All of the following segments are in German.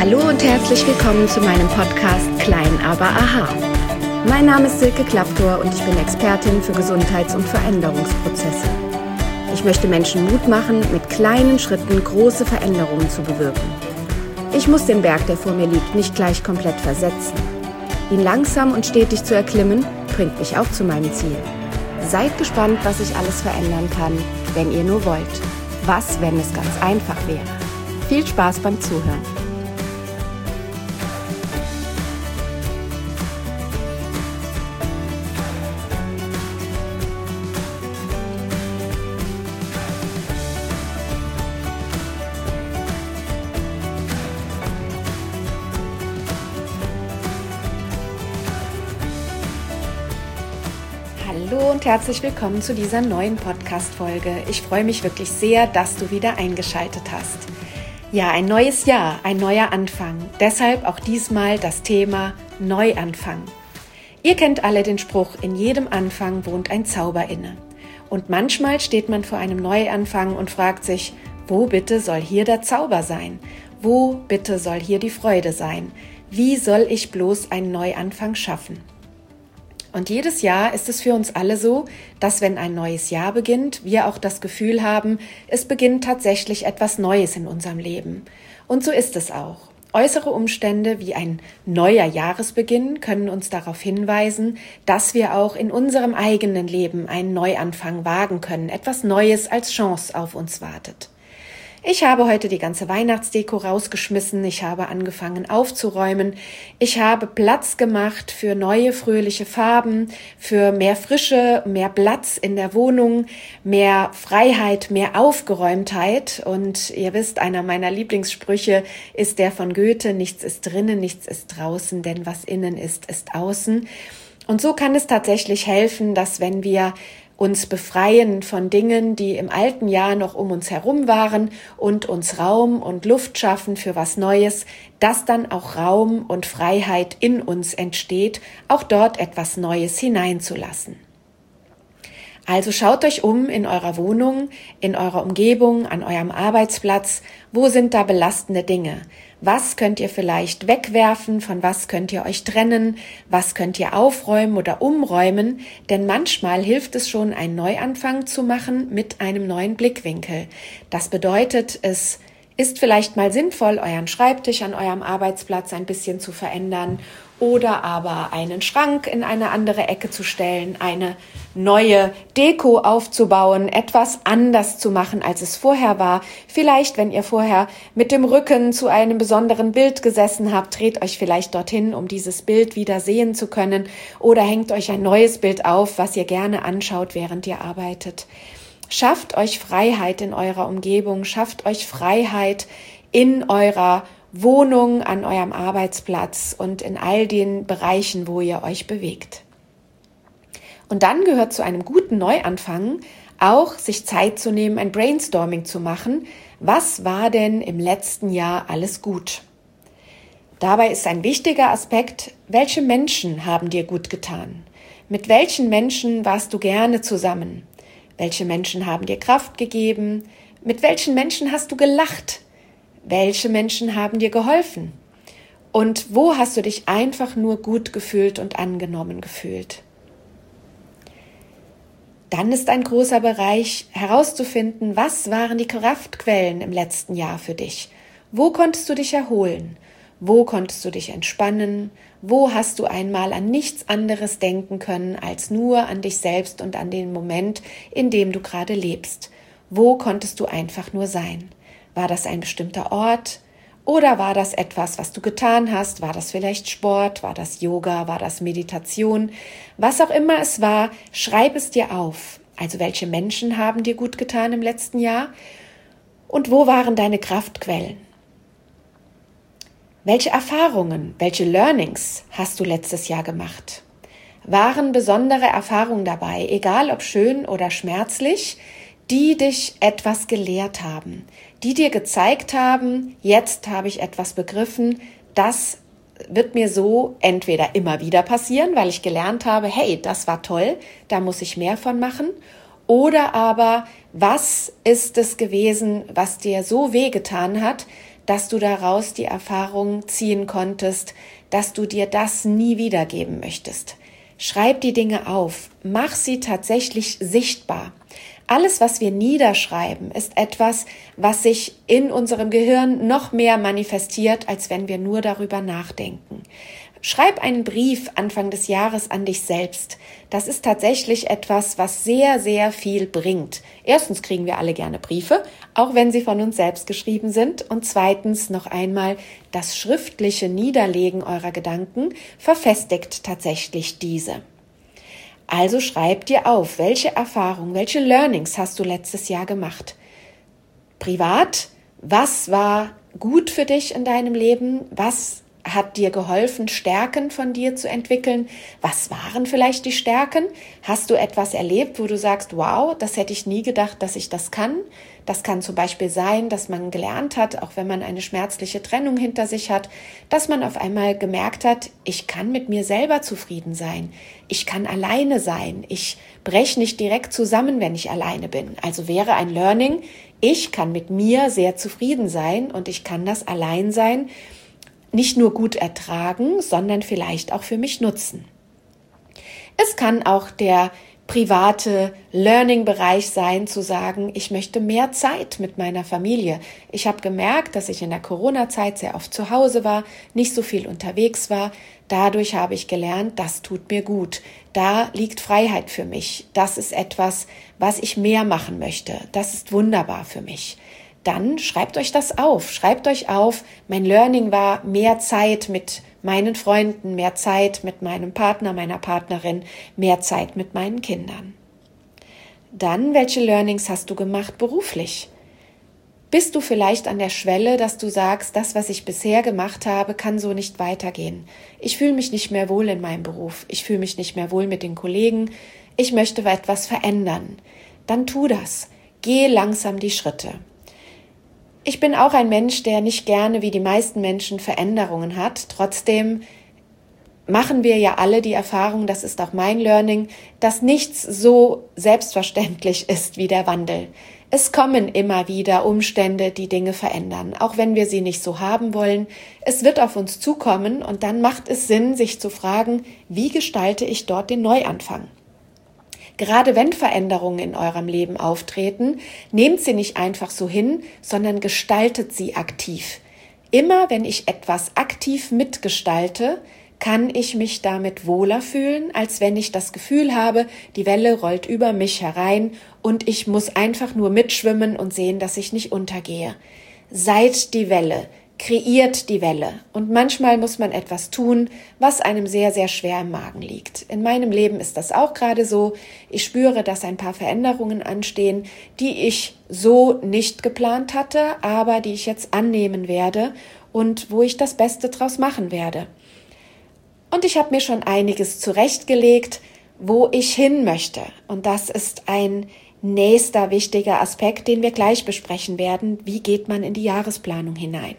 Hallo und herzlich willkommen zu meinem Podcast Klein, aber aha. Mein Name ist Silke Klaptor und ich bin Expertin für Gesundheits- und Veränderungsprozesse. Ich möchte Menschen Mut machen, mit kleinen Schritten große Veränderungen zu bewirken. Ich muss den Berg, der vor mir liegt, nicht gleich komplett versetzen. Ihn langsam und stetig zu erklimmen, bringt mich auch zu meinem Ziel. Seid gespannt, was ich alles verändern kann, wenn ihr nur wollt. Was, wenn es ganz einfach wäre? Viel Spaß beim Zuhören. Hallo und herzlich willkommen zu dieser neuen Podcast-Folge. Ich freue mich wirklich sehr, dass du wieder eingeschaltet hast. Ja, ein neues Jahr, ein neuer Anfang. Deshalb auch diesmal das Thema Neuanfang. Ihr kennt alle den Spruch, in jedem Anfang wohnt ein Zauber inne. Und manchmal steht man vor einem Neuanfang und fragt sich, wo bitte soll hier der Zauber sein? Wo bitte soll hier die Freude sein? Wie soll ich bloß einen Neuanfang schaffen? Und jedes Jahr ist es für uns alle so, dass wenn ein neues Jahr beginnt, wir auch das Gefühl haben, es beginnt tatsächlich etwas Neues in unserem Leben. Und so ist es auch. Äußere Umstände wie ein neuer Jahresbeginn können uns darauf hinweisen, dass wir auch in unserem eigenen Leben einen Neuanfang wagen können, etwas Neues als Chance auf uns wartet. Ich habe heute die ganze Weihnachtsdeko rausgeschmissen, ich habe angefangen aufzuräumen, ich habe Platz gemacht für neue fröhliche Farben, für mehr Frische, mehr Platz in der Wohnung, mehr Freiheit, mehr Aufgeräumtheit und ihr wisst, einer meiner Lieblingssprüche ist der von Goethe, nichts ist drinnen, nichts ist draußen, denn was innen ist, ist außen. Und so kann es tatsächlich helfen, dass wenn wir uns befreien von Dingen, die im alten Jahr noch um uns herum waren und uns Raum und Luft schaffen für was Neues, dass dann auch Raum und Freiheit in uns entsteht, auch dort etwas Neues hineinzulassen. Also schaut euch um in eurer Wohnung, in eurer Umgebung, an eurem Arbeitsplatz. Wo sind da belastende Dinge? Was könnt ihr vielleicht wegwerfen? Von was könnt ihr euch trennen? Was könnt ihr aufräumen oder umräumen? Denn manchmal hilft es schon, einen Neuanfang zu machen mit einem neuen Blickwinkel. Das bedeutet, es ist vielleicht mal sinnvoll, euren Schreibtisch an eurem Arbeitsplatz ein bisschen zu verändern oder aber einen Schrank in eine andere Ecke zu stellen, eine neue Deko aufzubauen, etwas anders zu machen, als es vorher war. Vielleicht, wenn ihr vorher mit dem Rücken zu einem besonderen Bild gesessen habt, dreht euch vielleicht dorthin, um dieses Bild wieder sehen zu können oder hängt euch ein neues Bild auf, was ihr gerne anschaut, während ihr arbeitet. Schafft euch Freiheit in eurer Umgebung, schafft euch Freiheit in eurer Wohnung, an eurem Arbeitsplatz und in all den Bereichen, wo ihr euch bewegt. Und dann gehört zu einem guten Neuanfang auch, sich Zeit zu nehmen, ein Brainstorming zu machen. Was war denn im letzten Jahr alles gut? Dabei ist ein wichtiger Aspekt, welche Menschen haben dir gut getan? Mit welchen Menschen warst du gerne zusammen? Welche Menschen haben dir Kraft gegeben? Mit welchen Menschen hast du gelacht? Welche Menschen haben dir geholfen? Und wo hast du dich einfach nur gut gefühlt und angenommen gefühlt? Dann ist ein großer Bereich herauszufinden, was waren die Kraftquellen im letzten Jahr für dich? Wo konntest du dich erholen? Wo konntest du dich entspannen? Wo hast du einmal an nichts anderes denken können, als nur an dich selbst und an den Moment, in dem du gerade lebst? Wo konntest du einfach nur sein? War das ein bestimmter Ort oder war das etwas, was du getan hast? War das vielleicht Sport? War das Yoga? War das Meditation? Was auch immer es war, schreib es dir auf. Also welche Menschen haben dir gut getan im letzten Jahr? Und wo waren deine Kraftquellen? Welche Erfahrungen, welche Learnings hast du letztes Jahr gemacht? Waren besondere Erfahrungen dabei, egal ob schön oder schmerzlich, die dich etwas gelehrt haben, die dir gezeigt haben, jetzt habe ich etwas begriffen, das wird mir so entweder immer wieder passieren, weil ich gelernt habe, hey, das war toll, da muss ich mehr von machen, oder aber, was ist es gewesen, was dir so wehgetan hat, dass du daraus die Erfahrung ziehen konntest, dass du dir das nie wiedergeben möchtest. Schreib die Dinge auf, mach sie tatsächlich sichtbar. Alles, was wir niederschreiben, ist etwas, was sich in unserem Gehirn noch mehr manifestiert, als wenn wir nur darüber nachdenken. Schreib einen Brief Anfang des Jahres an dich selbst. Das ist tatsächlich etwas, was sehr, sehr viel bringt. Erstens kriegen wir alle gerne Briefe, auch wenn sie von uns selbst geschrieben sind. Und zweitens noch einmal, das schriftliche Niederlegen eurer Gedanken verfestigt tatsächlich diese. Also schreib dir auf, welche Erfahrungen, welche Learnings hast du letztes Jahr gemacht? Privat, was war gut für dich in deinem Leben? Was hat dir geholfen, Stärken von dir zu entwickeln? Was waren vielleicht die Stärken? Hast du etwas erlebt, wo du sagst, wow, das hätte ich nie gedacht, dass ich das kann? Das kann zum Beispiel sein, dass man gelernt hat, auch wenn man eine schmerzliche Trennung hinter sich hat, dass man auf einmal gemerkt hat, ich kann mit mir selber zufrieden sein. Ich kann alleine sein. Ich breche nicht direkt zusammen, wenn ich alleine bin. Also wäre ein Learning, ich kann mit mir sehr zufrieden sein und ich kann das Alleinsein nicht nur gut ertragen, sondern vielleicht auch für mich nutzen. Es kann auch der private Learning-Bereich sein, zu sagen, ich möchte mehr Zeit mit meiner Familie. Ich habe gemerkt, dass ich in der Corona-Zeit sehr oft zu Hause war, nicht so viel unterwegs war. Dadurch habe ich gelernt, das tut mir gut. Da liegt Freiheit für mich. Das ist etwas, was ich mehr machen möchte. Das ist wunderbar für mich. Dann schreibt euch das auf. Schreibt euch auf, mein Learning war mehr Zeit mit meinen Freunden, mehr Zeit mit meinem Partner, meiner Partnerin, mehr Zeit mit meinen Kindern. Dann, welche Learnings hast du gemacht beruflich? Bist du vielleicht an der Schwelle, dass du sagst, das, was ich bisher gemacht habe, kann so nicht weitergehen. Ich fühle mich nicht mehr wohl in meinem Beruf. Ich fühle mich nicht mehr wohl mit den Kollegen. Ich möchte etwas verändern. Dann tu das. Geh langsam die Schritte. Ich bin auch ein Mensch, der nicht gerne wie die meisten Menschen Veränderungen hat. Trotzdem machen wir ja alle die Erfahrung, das ist auch mein Learning, dass nichts so selbstverständlich ist wie der Wandel. Es kommen immer wieder Umstände, die Dinge verändern, auch wenn wir sie nicht so haben wollen. Es wird auf uns zukommen und dann macht es Sinn, sich zu fragen, wie gestalte ich dort den Neuanfang? Gerade wenn Veränderungen in eurem Leben auftreten, nehmt sie nicht einfach so hin, sondern gestaltet sie aktiv. Immer wenn ich etwas aktiv mitgestalte, kann ich mich damit wohler fühlen, als wenn ich das Gefühl habe, die Welle rollt über mich herein und ich muss einfach nur mitschwimmen und sehen, dass ich nicht untergehe. Seid die Welle. Kreiert die Welle. Und manchmal muss man etwas tun, was einem sehr, sehr schwer im Magen liegt. In meinem Leben ist das auch gerade so. Ich spüre, dass ein paar Veränderungen anstehen, die ich so nicht geplant hatte, aber die ich jetzt annehmen werde und wo ich das Beste draus machen werde. Und ich habe mir schon einiges zurechtgelegt, wo ich hin möchte. Und das ist ein nächster wichtiger Aspekt, den wir gleich besprechen werden. Wie geht man in die Jahresplanung hinein?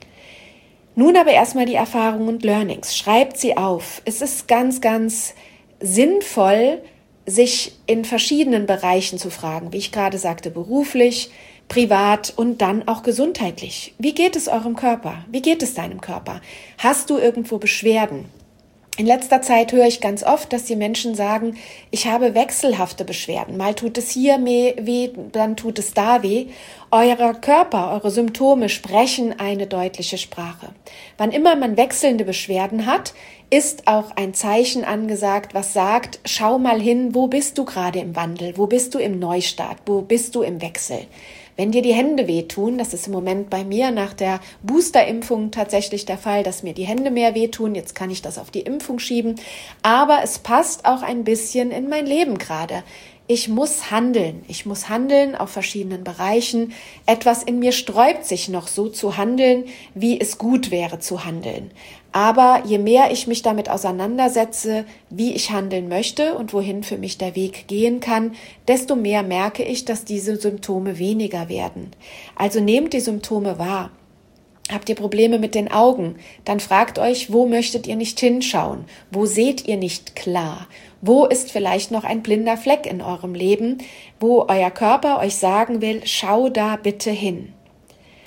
Nun aber erstmal die Erfahrungen und Learnings. Schreibt sie auf. Es ist ganz, ganz sinnvoll, sich in verschiedenen Bereichen zu fragen, wie ich gerade sagte, beruflich, privat und dann auch gesundheitlich. Wie geht es eurem Körper? Wie geht es deinem Körper? Hast du irgendwo Beschwerden? In letzter Zeit höre ich ganz oft, dass die Menschen sagen, ich habe wechselhafte Beschwerden. Mal tut es hier weh, dann tut es da weh. Euer Körper, eure Symptome sprechen eine deutliche Sprache. Wann immer man wechselnde Beschwerden hat, ist auch ein Zeichen angesagt, was sagt, schau mal hin, wo bist du gerade im Wandel, wo bist du im Neustart, wo bist du im Wechsel. Wenn dir die Hände wehtun, das ist im Moment bei mir nach der Boosterimpfung tatsächlich der Fall, dass mir die Hände mehr wehtun, jetzt kann ich das auf die Impfung schieben, aber es passt auch ein bisschen in mein Leben gerade. Ich muss handeln auf verschiedenen Bereichen. Etwas in mir sträubt sich noch so zu handeln, wie es gut wäre zu handeln. Aber je mehr ich mich damit auseinandersetze, wie ich handeln möchte und wohin für mich der Weg gehen kann, desto mehr merke ich, dass diese Symptome weniger werden. Also nehmt die Symptome wahr. Habt ihr Probleme mit den Augen? Dann fragt euch, wo möchtet ihr nicht hinschauen? Wo seht ihr nicht klar? Wo ist vielleicht noch ein blinder Fleck in eurem Leben, wo euer Körper euch sagen will, schau da bitte hin?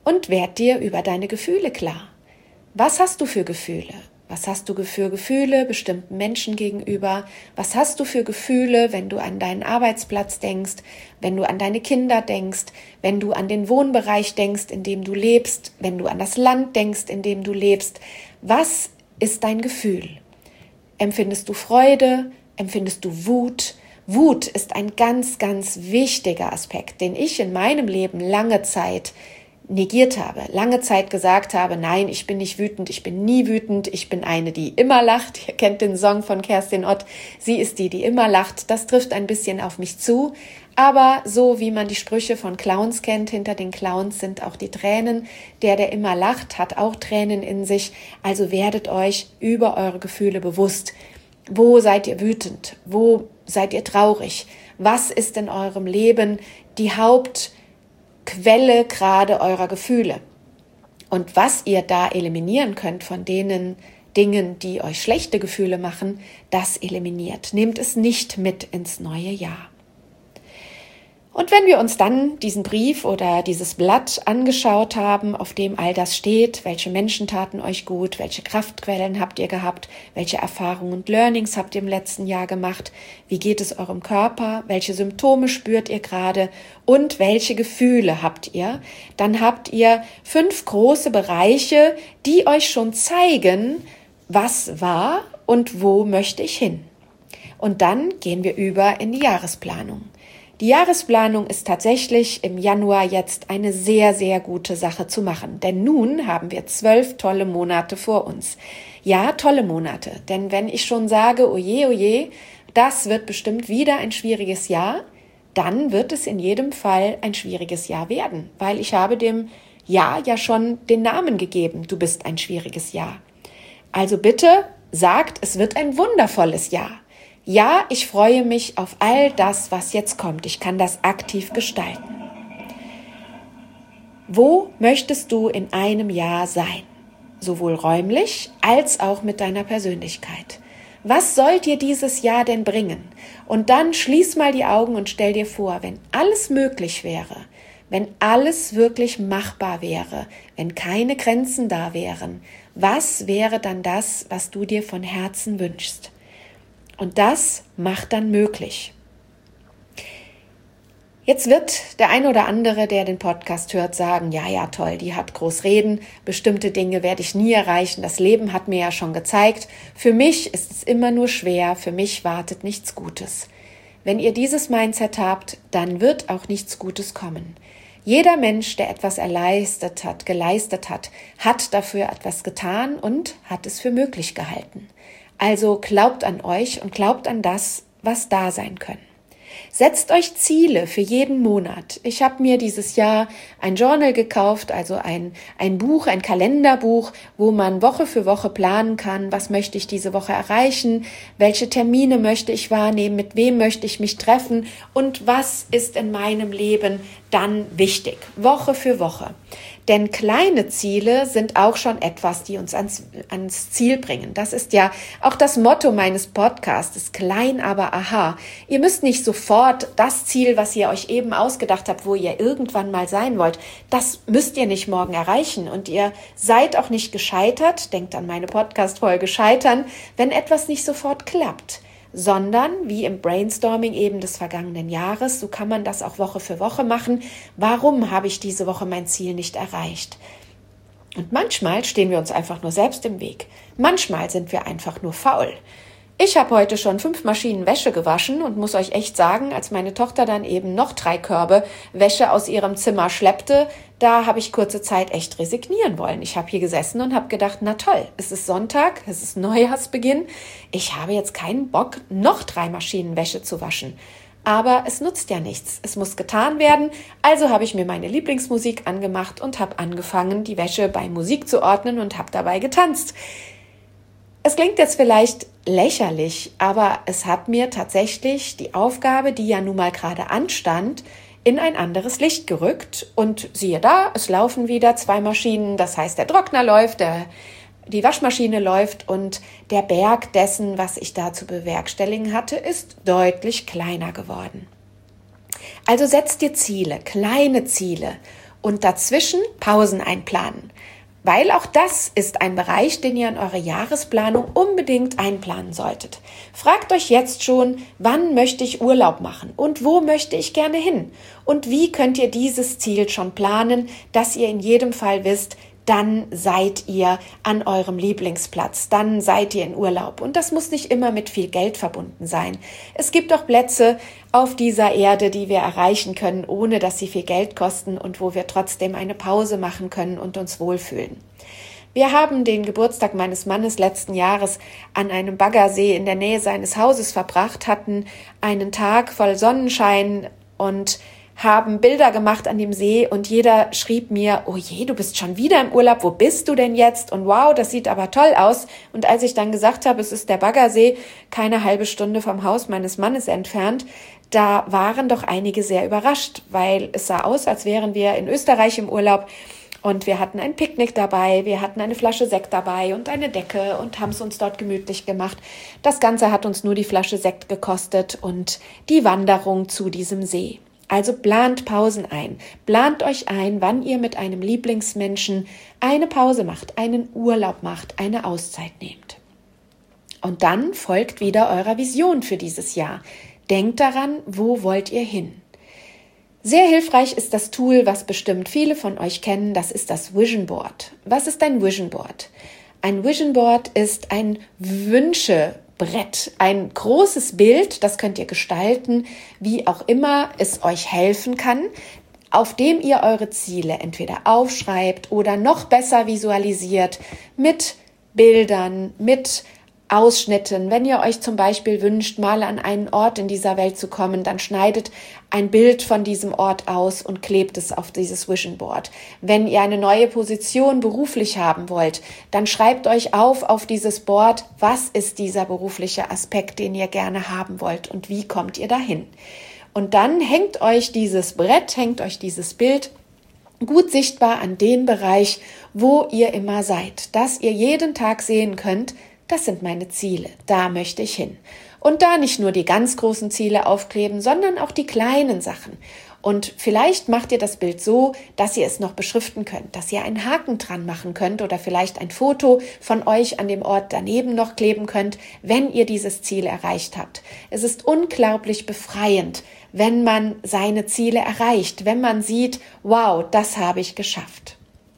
und werd dir über deine Gefühle klar. Was hast du für Gefühle? Was hast du für Gefühle bestimmten Menschen gegenüber? Was hast du für Gefühle, wenn du an deinen Arbeitsplatz denkst, wenn du an deine Kinder denkst, wenn du an den Wohnbereich denkst, in dem du lebst, wenn du an das Land denkst, in dem du lebst? Was ist dein Gefühl? Empfindest du Freude? Empfindest du Wut? Wut ist ein ganz, ganz wichtiger Aspekt, den ich in meinem Leben lange Zeit negiert habe, lange Zeit gesagt habe, nein, ich bin nicht wütend, ich bin nie wütend, ich bin eine, die immer lacht. Ihr kennt den Song von Kerstin Ott, sie ist die, die immer lacht. Das trifft ein bisschen auf mich zu, aber so wie man die Sprüche von Clowns kennt, hinter den Clowns sind auch die Tränen. Der immer lacht, hat auch Tränen in sich. Also werdet euch über eure Gefühle bewusst. Wo seid ihr wütend? Wo seid ihr traurig? Was ist in eurem Leben die Hauptquelle gerade eurer Gefühle? Und was ihr da eliminieren könnt von denen Dingen, die euch schlechte Gefühle machen, das eliminiert. Nehmt es nicht mit ins neue Jahr. Und wenn wir uns dann diesen Brief oder dieses Blatt angeschaut haben, auf dem all das steht, welche Menschen taten euch gut, welche Kraftquellen habt ihr gehabt, welche Erfahrungen und Learnings habt ihr im letzten Jahr gemacht, wie geht es eurem Körper, welche Symptome spürt ihr gerade und welche Gefühle habt ihr, dann habt ihr 5 große Bereiche, die euch schon zeigen, was war und wo möchte ich hin. Und dann gehen wir über in die Jahresplanung. Die Jahresplanung ist tatsächlich im Januar jetzt eine sehr, sehr gute Sache zu machen, denn nun haben wir 12 tolle Monate vor uns. Ja, tolle Monate, denn wenn ich schon sage, oje, das wird bestimmt wieder ein schwieriges Jahr, dann wird es in jedem Fall ein schwieriges Jahr werden, weil ich habe dem Jahr ja schon den Namen gegeben, du bist ein schwieriges Jahr. Also bitte sagt, es wird ein wundervolles Jahr. Ja, ich freue mich auf all das, was jetzt kommt. Ich kann das aktiv gestalten. Wo möchtest du in einem Jahr sein? Sowohl räumlich als auch mit deiner Persönlichkeit. Was soll dir dieses Jahr denn bringen? Und dann schließ mal die Augen und stell dir vor, wenn alles möglich wäre, wenn alles wirklich machbar wäre, wenn keine Grenzen da wären, was wäre dann das, was du dir von Herzen wünschst? Und das macht dann möglich. Jetzt wird der ein oder andere, der den Podcast hört, sagen, ja, toll, die hat groß reden, bestimmte Dinge werde ich nie erreichen, das Leben hat mir ja schon gezeigt, für mich ist es immer nur schwer, für mich wartet nichts Gutes. Wenn ihr dieses Mindset habt, dann wird auch nichts Gutes kommen. Jeder Mensch, der etwas geleistet hat, hat dafür etwas getan und hat es für möglich gehalten. Also glaubt an euch und glaubt an das, was da sein können. Setzt euch Ziele für jeden Monat. Ich habe mir dieses Jahr ein Journal gekauft, also ein Buch, ein Kalenderbuch, wo man Woche für Woche planen kann, was möchte ich diese Woche erreichen, welche Termine möchte ich wahrnehmen, mit wem möchte ich mich treffen und was ist in meinem Leben dann wichtig, Woche für Woche. Denn kleine Ziele sind auch schon etwas, die uns ans Ziel bringen. Das ist ja auch das Motto meines Podcasts, klein, aber aha. Ihr müsst nicht sofort das Ziel, was ihr euch eben ausgedacht habt, wo ihr irgendwann mal sein wollt, das müsst ihr nicht morgen erreichen. Und ihr seid auch nicht gescheitert, denkt an meine Podcast-Folge Scheitern, wenn etwas nicht sofort klappt. Sondern, wie im Brainstorming eben des vergangenen Jahres, so kann man das auch Woche für Woche machen. Warum habe ich diese Woche mein Ziel nicht erreicht? Und manchmal stehen wir uns einfach nur selbst im Weg. Manchmal sind wir einfach nur faul. Ich habe heute schon 5 Maschinen Wäsche gewaschen und muss euch echt sagen, als meine Tochter dann eben noch 3 Körbe Wäsche aus ihrem Zimmer schleppte, da habe ich kurze Zeit echt resignieren wollen. Ich habe hier gesessen und habe gedacht, na toll, es ist Sonntag, es ist Neujahrsbeginn. Ich habe jetzt keinen Bock, noch 3 Maschinen Wäsche zu waschen. Aber es nutzt ja nichts. Es muss getan werden. Also habe ich mir meine Lieblingsmusik angemacht und habe angefangen, die Wäsche bei Musik zu ordnen und habe dabei getanzt. Es klingt jetzt vielleicht lächerlich, aber es hat mir tatsächlich die Aufgabe, die ja nun mal gerade anstand, in ein anderes Licht gerückt. Und siehe da, es laufen wieder 2 Maschinen. Das heißt, der Trockner läuft, die Waschmaschine läuft und der Berg dessen, was ich da zu bewerkstelligen hatte, ist deutlich kleiner geworden. Also setzt dir Ziele, kleine Ziele und dazwischen Pausen einplanen. Weil auch das ist ein Bereich, den ihr in eure Jahresplanung unbedingt einplanen solltet. Fragt euch jetzt schon, wann möchte ich Urlaub machen und wo möchte ich gerne hin? Und wie könnt ihr dieses Ziel schon planen, dass ihr in jedem Fall wisst, dann seid ihr an eurem Lieblingsplatz, dann seid ihr in Urlaub. Und das muss nicht immer mit viel Geld verbunden sein. Es gibt auch Plätze auf dieser Erde, die wir erreichen können, ohne dass sie viel Geld kosten und wo wir trotzdem eine Pause machen können und uns wohlfühlen. Wir haben den Geburtstag meines Mannes letzten Jahres an einem Baggersee in der Nähe seines Hauses verbracht, hatten einen Tag voll Sonnenschein und haben Bilder gemacht an dem See und jeder schrieb mir, oh je, du bist schon wieder im Urlaub, wo bist du denn jetzt? Und wow, das sieht aber toll aus. Und als ich dann gesagt habe, es ist der Baggersee, keine halbe Stunde vom Haus meines Mannes entfernt, da waren doch einige sehr überrascht, weil es sah aus, als wären wir in Österreich im Urlaub und wir hatten ein Picknick dabei, wir hatten eine Flasche Sekt dabei und eine Decke und haben es uns dort gemütlich gemacht. Das Ganze hat uns nur die Flasche Sekt gekostet und die Wanderung zu diesem See. Also plant Pausen ein. Plant euch ein, wann ihr mit einem Lieblingsmenschen eine Pause macht, einen Urlaub macht, eine Auszeit nehmt. Und dann folgt wieder eurer Vision für dieses Jahr. Denkt daran, wo wollt ihr hin? Sehr hilfreich ist das Tool, was bestimmt viele von euch kennen, das ist das Vision Board. Was ist ein Vision Board? Ein Vision Board ist ein Wünschebrett, ein großes Bild, das könnt ihr gestalten, wie auch immer es euch helfen kann, auf dem ihr eure Ziele entweder aufschreibt oder noch besser visualisiert mit Bildern, mit Ausschnitten. Wenn ihr euch zum Beispiel wünscht, mal an einen Ort in dieser Welt zu kommen, dann schneidet ein Bild von diesem Ort aus und klebt es auf dieses Vision Board. Wenn ihr eine neue Position beruflich haben wollt, dann schreibt euch auf dieses Board, was ist dieser berufliche Aspekt, den ihr gerne haben wollt und wie kommt ihr dahin. Und dann hängt euch dieses Brett, hängt euch dieses Bild gut sichtbar an den Bereich, wo ihr immer seid, dass ihr jeden Tag sehen könnt, das sind meine Ziele, da möchte ich hin. Und da nicht nur die ganz großen Ziele aufkleben, sondern auch die kleinen Sachen. Und vielleicht macht ihr das Bild so, dass ihr es noch beschriften könnt, dass ihr einen Haken dran machen könnt oder vielleicht ein Foto von euch an dem Ort daneben noch kleben könnt, wenn ihr dieses Ziel erreicht habt. Es ist unglaublich befreiend, wenn man seine Ziele erreicht, wenn man sieht, wow, das habe ich geschafft.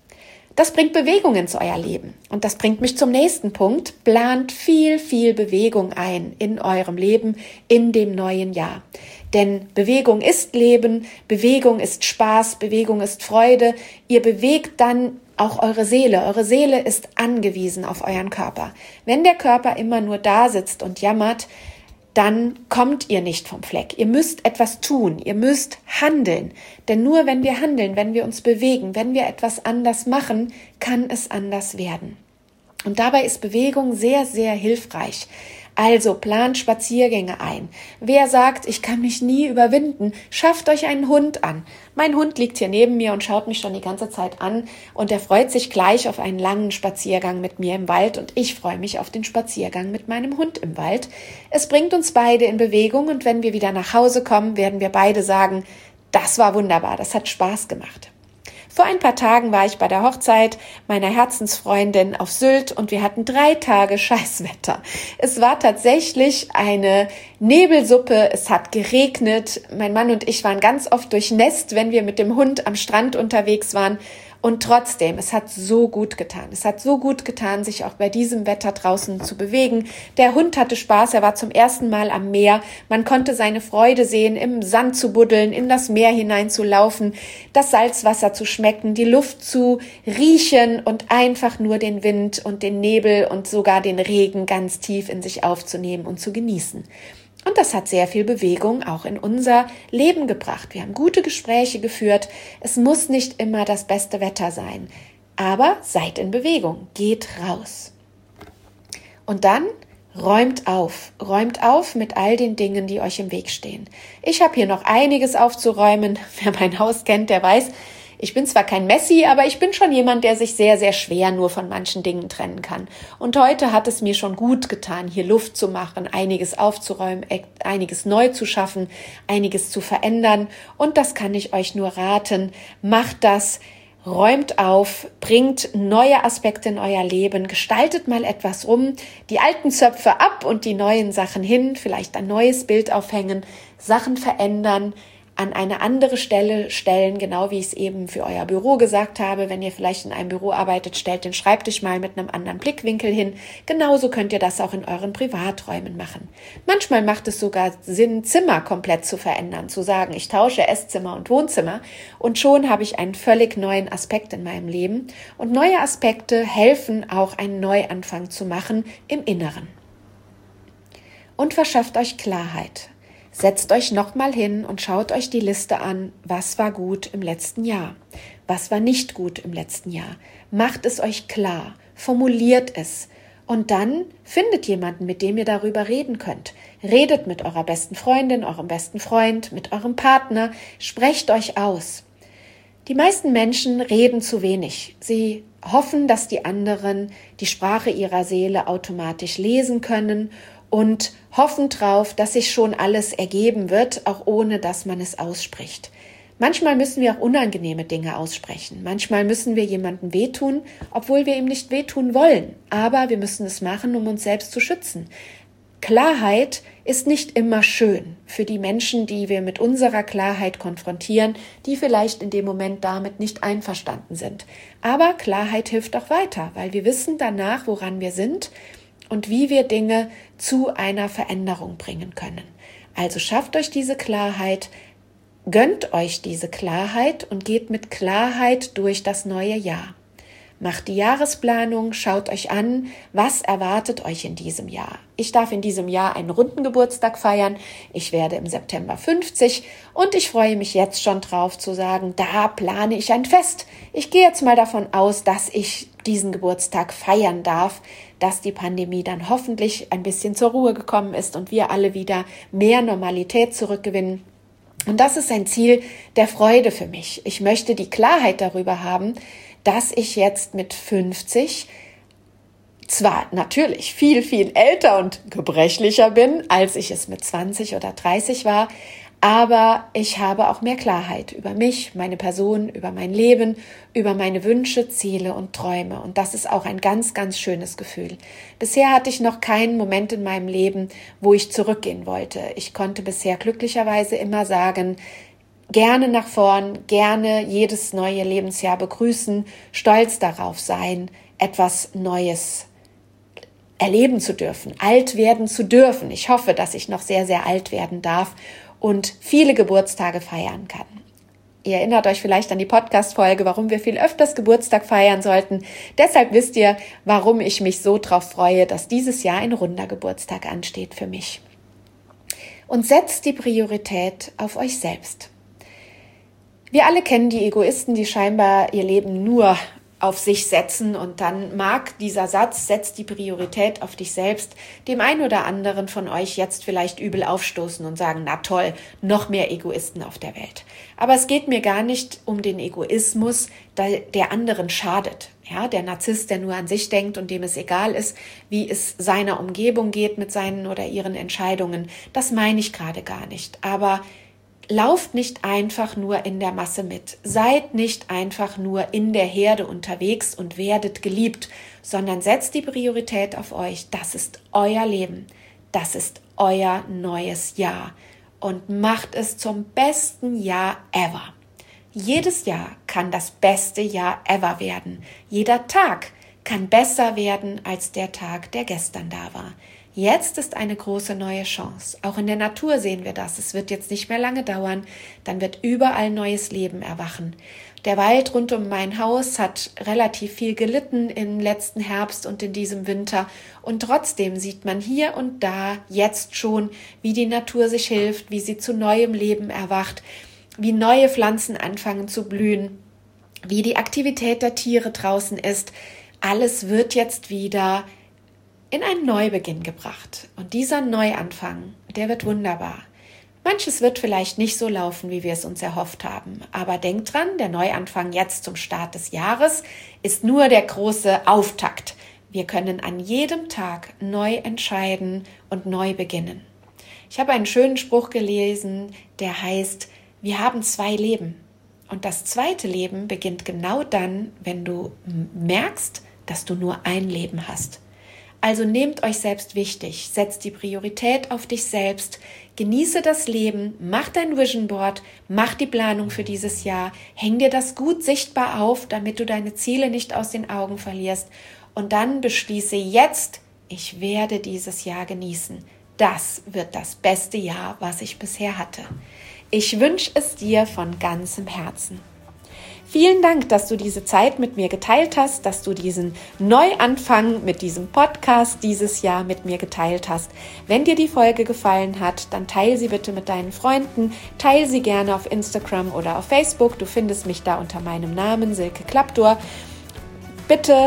Das bringt Bewegung ins euer Leben. Und das bringt mich zum nächsten Punkt. Plant viel, viel Bewegung ein in eurem Leben in dem neuen Jahr. Denn Bewegung ist Leben, Bewegung ist Spaß, Bewegung ist Freude. Ihr bewegt dann auch eure Seele. Eure Seele ist angewiesen auf euren Körper. Wenn der Körper immer nur da sitzt und jammert, dann kommt ihr nicht vom Fleck. Ihr müsst etwas tun, ihr müsst handeln. Denn nur wenn wir handeln, wenn wir uns bewegen, wenn wir etwas anders machen, kann es anders werden. Und dabei ist Bewegung sehr, sehr hilfreich. Also plant Spaziergänge ein. Wer sagt, ich kann mich nie überwinden, schafft euch einen Hund an. Mein Hund liegt hier neben mir und schaut mich schon die ganze Zeit an und er freut sich gleich auf einen langen Spaziergang mit mir im Wald und ich freue mich auf den Spaziergang mit meinem Hund im Wald. Es bringt uns beide in Bewegung und wenn wir wieder nach Hause kommen, werden wir beide sagen, das war wunderbar, das hat Spaß gemacht. Vor ein paar Tagen war ich bei der Hochzeit meiner Herzensfreundin auf Sylt und wir hatten 3 Tage Scheißwetter. Es war tatsächlich eine Nebelsuppe, es hat geregnet. Mein Mann und ich waren ganz oft durchnässt, wenn wir mit dem Hund am Strand unterwegs waren. Und trotzdem, es hat so gut getan. Es hat so gut getan, sich auch bei diesem Wetter draußen zu bewegen. Der Hund hatte Spaß, er war zum ersten Mal am Meer. Man konnte seine Freude sehen, im Sand zu buddeln, in das Meer hinein zu laufen, das Salzwasser zu schmecken, die Luft zu riechen und einfach nur den Wind und den Nebel und sogar den Regen ganz tief in sich aufzunehmen und zu genießen. Und das hat sehr viel Bewegung auch in unser Leben gebracht. Wir haben gute Gespräche geführt. Es muss nicht immer das beste Wetter sein. Aber seid in Bewegung. Geht raus. Und dann räumt auf. Räumt auf mit all den Dingen, die euch im Weg stehen. Ich habe hier noch einiges aufzuräumen. Wer mein Haus kennt, der weiß, Ich bin zwar kein Messi, aber ich bin schon jemand, der sich sehr, sehr schwer nur von manchen Dingen trennen kann. Und heute hat es mir schon gut getan, hier Luft zu machen, einiges aufzuräumen, einiges neu zu schaffen, einiges zu verändern. Und das kann ich euch nur raten. Macht das. Räumt auf, bringt neue Aspekte in euer Leben, gestaltet mal etwas um, die alten Zöpfe ab und die neuen Sachen hin, vielleicht ein neues Bild aufhängen, Sachen verändern, an eine andere Stelle stellen, genau wie ich es eben für euer Büro gesagt habe. Wenn ihr vielleicht in einem Büro arbeitet, stellt den Schreibtisch mal mit einem anderen Blickwinkel hin. Genauso könnt ihr das auch in euren Privaträumen machen. Manchmal macht es sogar Sinn, Zimmer komplett zu verändern, zu sagen, ich tausche Esszimmer und Wohnzimmer und schon habe ich einen völlig neuen Aspekt in meinem Leben. Und neue Aspekte helfen auch, einen Neuanfang zu machen im Inneren. Und verschafft euch Klarheit. Setzt euch nochmal hin und schaut euch die Liste an, was war gut im letzten Jahr, was war nicht gut im letzten Jahr. Macht es euch klar, formuliert es und dann findet jemanden, mit dem ihr darüber reden könnt. Redet mit eurer besten Freundin, eurem besten Freund, mit eurem Partner, sprecht euch aus. Die meisten Menschen reden zu wenig. Sie hoffen, dass die anderen die Sprache ihrer Seele automatisch lesen können und hoffen drauf, dass sich schon alles ergeben wird, auch ohne dass man es ausspricht. Manchmal müssen wir auch unangenehme Dinge aussprechen. Manchmal müssen wir jemandem wehtun, obwohl wir ihm nicht wehtun wollen. Aber wir müssen es machen, um uns selbst zu schützen. Klarheit ist nicht immer schön für die Menschen, die wir mit unserer Klarheit konfrontieren, die vielleicht in dem Moment damit nicht einverstanden sind. Aber Klarheit hilft auch weiter, weil wir wissen danach, woran wir sind und wie wir Dinge zu einer Veränderung bringen können. Also schafft euch diese Klarheit, gönnt euch diese Klarheit und geht mit Klarheit durch das neue Jahr. Macht die Jahresplanung, schaut euch an, was erwartet euch in diesem Jahr. Ich darf in diesem Jahr einen runden Geburtstag feiern. Ich werde im September 50 und ich freue mich jetzt schon drauf zu sagen, da plane ich ein Fest. Ich gehe jetzt mal davon aus, dass ich diesen Geburtstag feiern darf, dass die Pandemie dann hoffentlich ein bisschen zur Ruhe gekommen ist und wir alle wieder mehr Normalität zurückgewinnen. Und das ist ein Ziel der Freude für mich. Ich möchte die Klarheit darüber haben, dass ich jetzt mit 50 zwar natürlich viel, viel älter und gebrechlicher bin, als ich es mit 20 oder 30 war, aber ich habe auch mehr Klarheit über mich, meine Person, über mein Leben, über meine Wünsche, Ziele und Träume. Und das ist auch ein ganz, ganz schönes Gefühl. Bisher hatte ich noch keinen Moment in meinem Leben, wo ich zurückgehen wollte. Ich konnte bisher glücklicherweise immer sagen, gerne nach vorn, gerne jedes neue Lebensjahr begrüßen, stolz darauf sein, etwas Neues erleben zu dürfen, alt werden zu dürfen. Ich hoffe, dass ich noch sehr, sehr alt werden darf und viele Geburtstage feiern kann. Ihr erinnert euch vielleicht an die Podcast-Folge, warum wir viel öfters Geburtstag feiern sollten. Deshalb wisst ihr, warum ich mich so drauf freue, dass dieses Jahr ein runder Geburtstag ansteht für mich. Und setzt die Priorität auf euch selbst. Wir alle kennen die Egoisten, die scheinbar ihr Leben nur auf sich setzen und dann mag dieser Satz, setzt die Priorität auf dich selbst, dem einen oder anderen von euch jetzt vielleicht übel aufstoßen und sagen, na toll, noch mehr Egoisten auf der Welt. Aber es geht mir gar nicht um den Egoismus, der anderen schadet. Ja, der Narzisst, der nur an sich denkt und dem es egal ist, wie es seiner Umgebung geht mit seinen oder ihren Entscheidungen, das meine ich gerade gar nicht. Aber lauft nicht einfach nur in der Masse mit, seid nicht einfach nur in der Herde unterwegs und werdet geliebt, sondern setzt die Priorität auf euch. Das ist euer Leben, das ist euer neues Jahr und macht es zum besten Jahr ever. Jedes Jahr kann das beste Jahr ever werden. Jeder Tag kann besser werden als der Tag, der gestern da war. Jetzt ist eine große neue Chance. Auch in der Natur sehen wir das. Es wird jetzt nicht mehr lange dauern. Dann wird überall neues Leben erwachen. Der Wald rund um mein Haus hat relativ viel gelitten im letzten Herbst und in diesem Winter. Und trotzdem sieht man hier und da jetzt schon, wie die Natur sich hilft, wie sie zu neuem Leben erwacht, wie neue Pflanzen anfangen zu blühen, wie die Aktivität der Tiere draußen ist. Alles wird jetzt wieder in einen Neubeginn gebracht. Und dieser Neuanfang, der wird wunderbar. Manches wird vielleicht nicht so laufen, wie wir es uns erhofft haben. Aber denk dran, der Neuanfang jetzt zum Start des Jahres ist nur der große Auftakt. Wir können an jedem Tag neu entscheiden und neu beginnen. Ich habe einen schönen Spruch gelesen, der heißt, wir haben 2 Leben. Und das 2. Leben beginnt genau dann, wenn du merkst, dass du nur ein Leben hast. Also nehmt euch selbst wichtig, setzt die Priorität auf dich selbst, genieße das Leben, mach dein Vision Board, mach die Planung für dieses Jahr, häng dir das gut sichtbar auf, damit du deine Ziele nicht aus den Augen verlierst und dann beschließe jetzt, ich werde dieses Jahr genießen. Das wird das beste Jahr, was ich bisher hatte. Ich wünsche es dir von ganzem Herzen. Vielen Dank, dass du diese Zeit mit mir geteilt hast, dass du diesen Neuanfang mit diesem Podcast dieses Jahr mit mir geteilt hast. Wenn dir die Folge gefallen hat, dann teile sie bitte mit deinen Freunden, teile sie gerne auf Instagram oder auf Facebook. Du findest mich da unter meinem Namen, Silke Klapdor. Bitte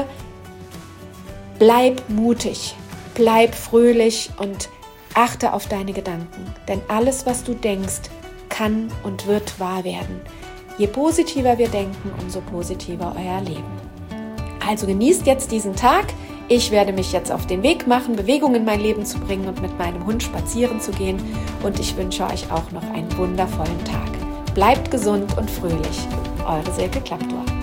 bleib mutig, bleib fröhlich und achte auf deine Gedanken, denn alles, was du denkst, kann und wird wahr werden. Je positiver wir denken, umso positiver euer Leben. Also genießt jetzt diesen Tag. Ich werde mich jetzt auf den Weg machen, Bewegung in mein Leben zu bringen und mit meinem Hund spazieren zu gehen. Und ich wünsche euch auch noch einen wundervollen Tag. Bleibt gesund und fröhlich. Eure Silke Klapdor.